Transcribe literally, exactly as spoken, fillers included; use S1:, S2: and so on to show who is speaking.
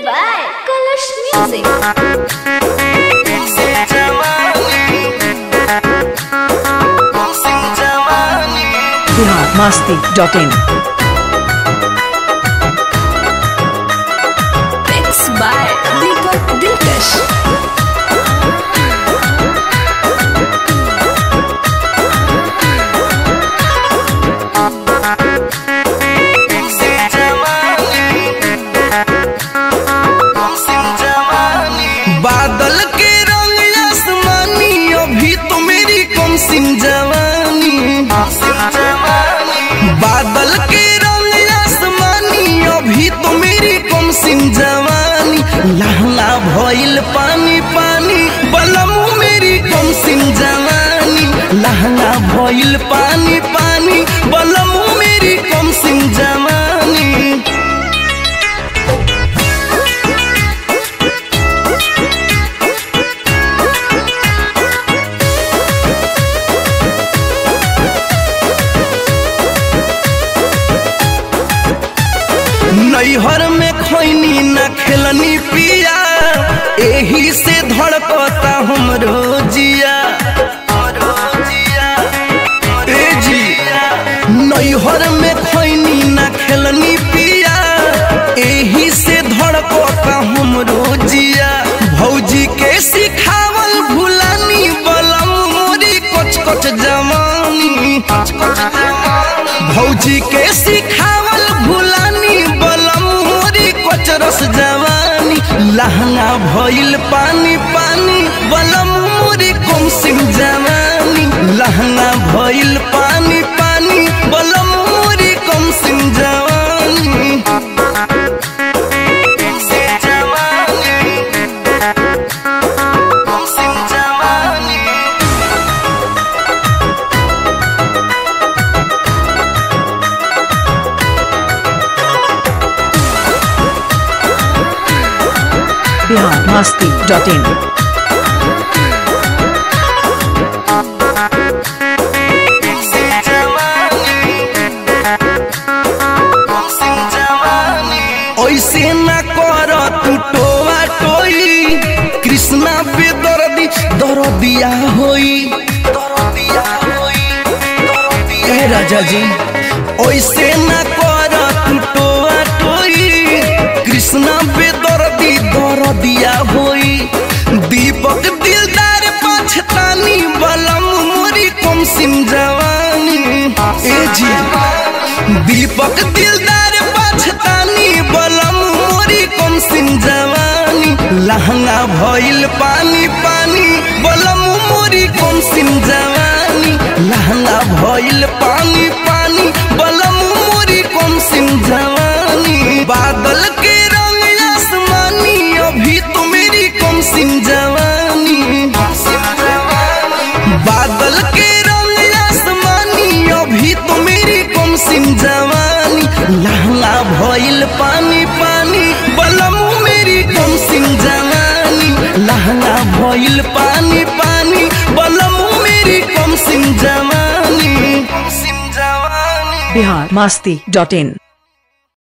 S1: by Kalash Music.
S2: Bihar Masti dot in
S1: Mixed by Deepak Dilkash.
S3: बादल के रंग आसमानी अभी तो मेरी कम सिंह जवानी। बादल के रंग आसमानी अभी तो मेरी कम सिंह जवानी। लहंगा भइल पानी पानी बलमू मेरी कम सिंह जवानी। लहंगा भइल पानी पानी बलमू मेरी कम सिंह जवानी। नैहर में खैनी न खेलनी पिया एही से धड़कता हमरो जिया। ए जिया नैहर में खैनी न खेलनी पिया एही से धड़कता हमरो जिया। भौजी के सिखावल भुलानी बलम मोरी कोच कोच जवानी। भौजी के सिखावल भुलानी बलम मोरी कोच रस जवानी। लहंगा भइल पानी पानी बलम मोरी कम सिंह जवानी। लहंगा भइल पानी पानी बलम मोरी कम सिंह जवानी।
S2: बिहार मस्ती डॉट इन
S3: ऐसे न कर तू टोआ टोई कृष्णा पे दर्दी दर्दिया होई। ए राजा जी ऐसे न कर तू टोआ टोई कृष्णा पे दर्दी दर्दिया होई। दीपक दिलदार पछतानी बलम मोरी कम सिंह जवानी। ए जी दीपक दिलदार पछतानी बलम मोरी कम सिंह जवानी। लहंगा भइल पानी पानी बलम मोरी कम सिंह जवानी। लहंगा भइल पानी पानी बलम मोरी कम सिंह जवानी। बादल के रंग आसमानी अभी तो मेरी कम सिंह जवानी। बादल के रंग आसमानी अभी तो मेरी कम सिंह जवानी। लहंगा भइल पानी पानी बलम मेरी कम सिंह जवानी। लहंगा भइल पानी पानी बलम मेरी कम सिंह जवानी।
S2: बिहार मस्ती डॉट इन